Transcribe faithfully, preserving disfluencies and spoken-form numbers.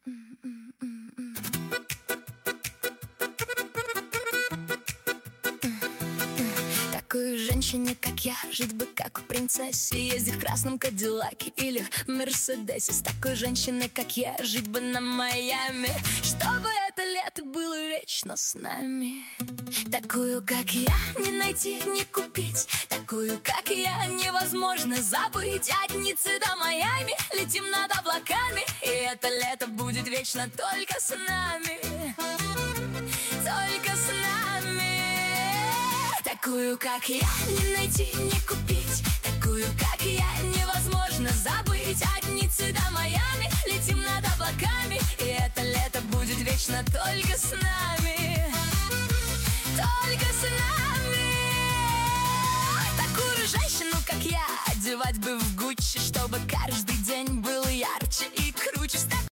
Такой женщине, как я, жить бы как у принцессы, ездить в красном Кадиллаке или в Мерседесе. С такой женщиной, как я, жить бы на Майами, чтобы это лето было вечно с нами. Такую, как я, не найти, не купить. Такую, как я, невозможно забыть. От Ниццы до Майами летим над облаками, и это лето будет вечно только с нами. Только с нами. Такую, как я, не найти, не купить. Такую, как я, невозможно забыть. От Ниццы до Майами летим над облаками, и это лето будет вечно только с нами. Только с нами. Такую женщину, как я, одевать бы в Гуччи, чтобы каждый день